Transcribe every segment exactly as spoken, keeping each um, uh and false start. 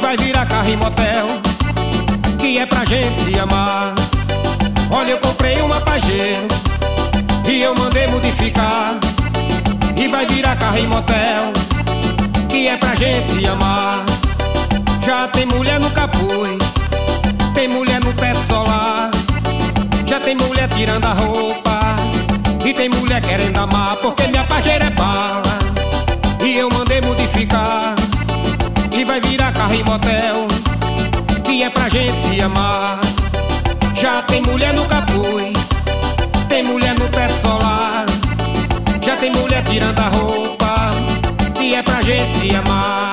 vai virar carro e motel, que é pra gente se amar. Olha, eu comprei uma Pajero e eu mandei modificar, e vai virar carro e motel, que é pra gente se amar. Já tem mulher no capuz, tem mulher no teto solar, já tem mulher tirando a roupa e tem mulher querendo amar, porque minha Pajero é bala e eu mandei modificar, e vai virar carro e motel, que é pra gente se amar. Já tem mulher no capuz, tem mulher no teto solar, já tem mulher tirando a roupa, que é pra gente se amar.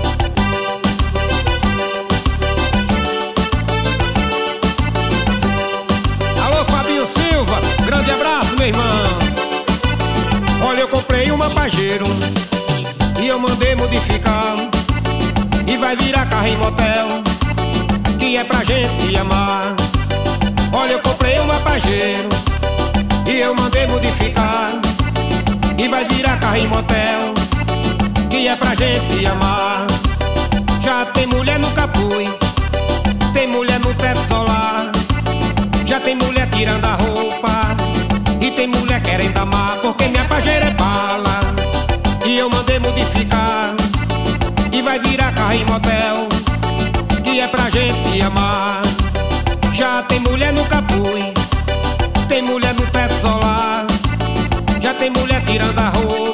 Alô, Fabinho Silva, grande abraço, meu irmão. Olha, eu comprei uma Pajero e eu mandei modificar, e vai virar carro e motel, que é pra gente se amar. Olha, eu comprei uma Pajero e eu mandei modificar, e vai virar carro e motel, que é pra gente se amar. Já tem mulher no capuz, tem mulher no teto solar, já tem mulher tirando a roupa e tem mulher querendo amar, porque minha Pajero é bala e eu mandei modificar, e vai virar carro e motel, que é pra gente se amar. Já tem mulher no capuz, tem mulher no teto solar, já tem mulher tirando a roupa